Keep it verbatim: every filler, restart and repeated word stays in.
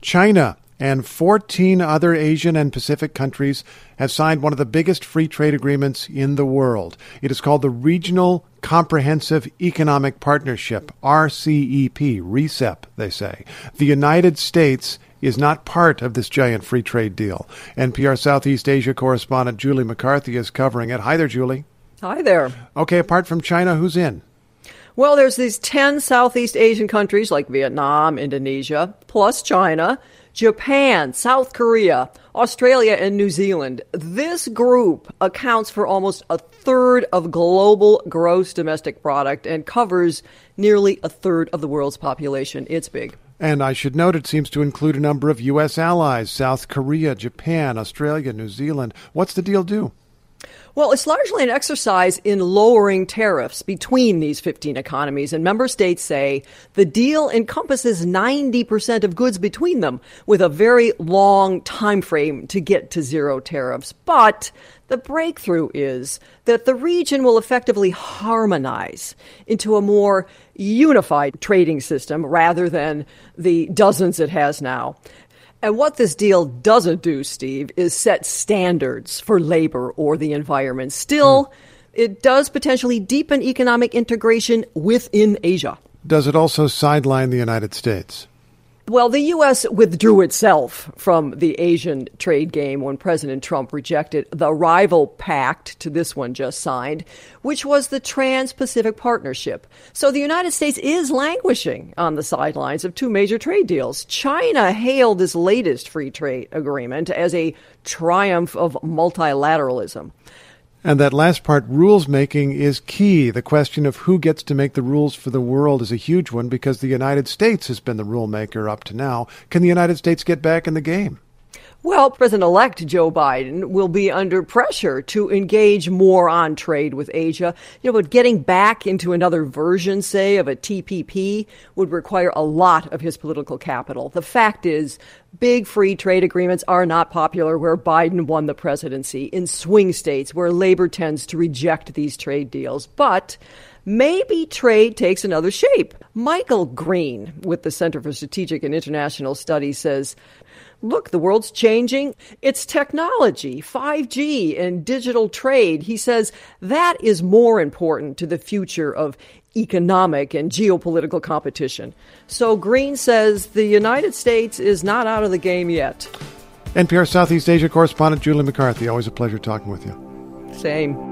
China and fourteen other Asian and Pacific countries have signed one of the biggest free trade agreements in the world. It is called the Regional Comprehensive Economic Partnership, R C E P, R C E P, they say. The United States is not part of this giant free trade deal. N P R Southeast Asia correspondent Julie McCarthy is covering it. Hi there, Julie. Hi there. Okay, apart from China, who's in? Well, there's these ten Southeast Asian countries like Vietnam, Indonesia, plus China, Japan, South Korea, Australia, and New Zealand. This group accounts for almost a third of global gross domestic product and covers nearly a third of the world's population. It's big. And I should note it seems to include a number of U S allies, South Korea, Japan, Australia, New Zealand. What's the deal do? Well, it's largely an exercise in lowering tariffs between these fifteen economies, and member states say the deal encompasses ninety percent of goods between them, with a very long time frame to get to zero tariffs. But the breakthrough is that the region will effectively harmonize into a more unified trading system rather than the dozens it has now. And what this deal doesn't do, Steve, is set standards for labor or the environment. Still, mm. it does potentially deepen economic integration within Asia. Does it also sideline the United States? Well, the U S withdrew itself from the Asian trade game when President Trump rejected the rival pact to this one just signed, which was the Trans-Pacific Partnership. So the United States is languishing on the sidelines of two major trade deals. China hailed this latest free trade agreement as a triumph of multilateralism. And that last part, rules making, is key. The question of who gets to make the rules for the world is a huge one because the United States has been the rule maker up to now. Can the United States get back in the game? Well, President-elect Joe Biden will be under pressure to engage more on trade with Asia. You know, but getting back into another version, say, of a T P P would require a lot of his political capital. The fact is, big free trade agreements are not popular where Biden won the presidency, in swing states where labor tends to reject these trade deals. But maybe trade takes another shape. Michael Green with the Center for Strategic and International Studies says, look, the world's changing. It's technology, five G, and digital trade. He says that is more important to the future of economic and geopolitical competition. So Green says the United States is not out of the game yet. N P R Southeast Asia correspondent Julie McCarthy, always a pleasure talking with you. Same.